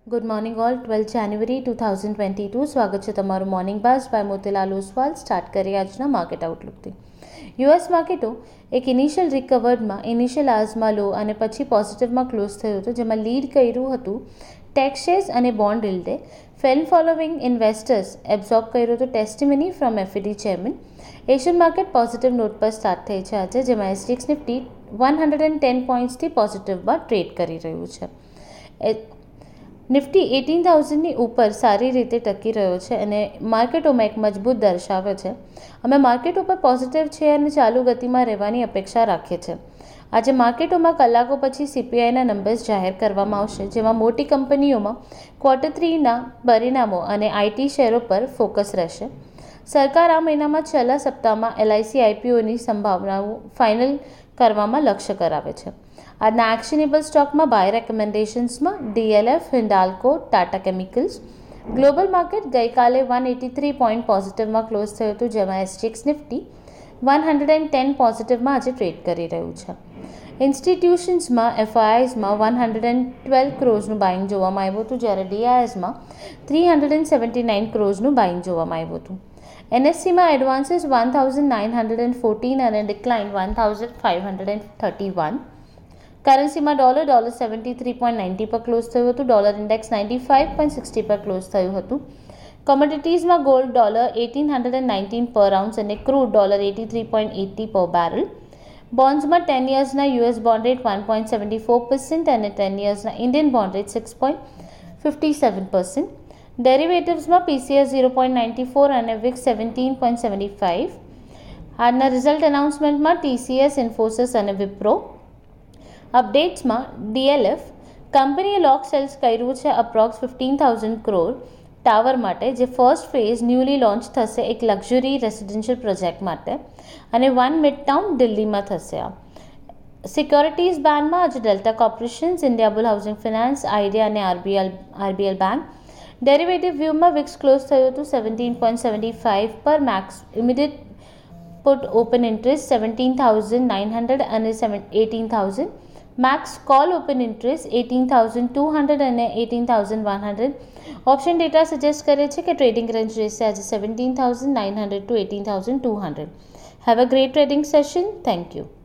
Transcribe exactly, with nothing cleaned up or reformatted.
Good morning all. Twelfth January two thousand twenty two. સ્વાગત છે તમારું morning buzz by Motilal Oswal. Start કરીએ આજના માર્કેટ આઉટલુકથી. યુએસ માર્કેટો એક ઇનિશિયલ રિકવર્ડમાં ઇનિશિયલ આજમાં લો અને પછી પોઝિટિવમાં ક્લોઝ થયું હતું, જેમાં લીડ કર્યું હતું ટેક શેર્સ અને બોન્ડ યીલ્ડે. ફેલ ફોલોવિંગ ઇન્વેસ્ટર્સ એબ્ઝોર્બ કર્યું હતું testimony from FED chairman. Asian market positive note પર સ્ટાર્ટ થઈ છે આજે, જેમાં SGX Nifty one hundred ten પોઈન્ટ્સથી પોઝિટિવમાં ટ્રેડ કરી રહ્યું છે. નિફ્ટી એટીન થાઉઝન્ડની ઉપર સારી રીતે ટકી રહ્યો છે અને માર્કેટોમાં એક મજબૂત દર્શાવે છે. અમે માર્કેટ ઉપર પોઝિટિવ છે અને ચાલુ ગતિમાં રહેવાની અપેક્ષા રાખીએ છીએ. આજે માર્કેટોમાં કલાકો પછી સીપીઆઈના નંબર્સ જાહેર કરવામાં આવશે, જેમાં મોટી કંપનીઓમાં ક્વાર્ટર થ્રીના પરિણામો અને આઈટી શેરો પર ફોકસ રહેશે. સરકાર આ મહિનામાં છેલ્લા સપ્તાહમાં એલઆઈસી આઈપીઓની સંભાવનાઓ ફાઇનલ કરવામાં લક્ષ્ય કરાવે છે. આજના એક્શનેબલ સ્ટોકમાં બાય રેકમેન્ડેશન્સમાં DLF, Hindalco, Tata chemicals. Global market ગઈકાલે વન એટી થ્રી પોઈન્ટ પોઝિટિવમાં ક્લોઝ થયું હતું, જેમાં SGX Nifty one hundred ten પોઝિટિવમાં આજે ટ્રેડ કરી રહ્યું છે. ઇન્સ્ટિટ્યુશન્સમાં એફઆઈઆઈઝમાં વન હંડ્રેડ ટ્વેલ્વ ક્રોઝનું બાઇંગ જોવામાં આવ્યું હતું, જ્યારે ડીઆઈએસમાં થ્રી હંડ્રેડ સેવન્ટી નાઇન ક્રોઝનું બાઇંગ જોવામાં આવ્યું હતું. એનએસસીમાં advances one thousand nine hundred fourteen અને decline one thousand five hundred thirty one. કરન્સીમાં dollar dollar seventy three point ninety પર ક્લોઝ થયું હતું. Dollar index ninety five point sixty પર ક્લોઝ થયું હતું. કોમોડિટીઝમાં gold dollar eighteen hundred nineteen પર ounce અને crude dollar eighty three point eighty પર બેરલ. બોન્ડ્સમાં ટેન યર્સના US bond rate one point seventy four percent અને ટેન યર્સના Indian bond rate six point fifty seven percent. ડેરિવેટિવ્સમાં PCS zero point ninety four અને VIX seventeen point seventy five. આજના result અનાઉન્સમેન્ટમાં TCS, Infosys અને વિપ્રો. અપડેટ્સમાં ડીએલએફ કંપનીએ લોક સેલ્સ કર્યું છે approx fifteen thousand crore tower માટે, જે ફર્સ્ટ ફેઝ ન્યૂલી લોન્ચ થશે એક લક્ઝરી રેસિડેન્શિયલ પ્રોજેક્ટ માટે અને વન મિડ ટાઉન દિલ્હીમાં થશે. આ સિક્યોરિટીઝ બેન્ડમાં આજે Delta corporations, Indiabull housing finance, Idea અને આરબીએલ આરબીએલ બેંક. ડેરિવેટિવ વ્યૂમાં વિક્સ ક્લોઝ થયું હતું સેવન્ટીન પોઈન્ટ સેવન્ટી ફાઇવ પર. Max immediate put open interest seventeen thousand nine hundred અને eighteen thousand. Max call open interest eighteen thousand two hundred અને eighteen thousand one hundred. Option data suggest કરે છે કે trading range રહેશે આજે seventeen thousand nine hundred to eighteen thousand two hundred. Have a great trading session. Thank you.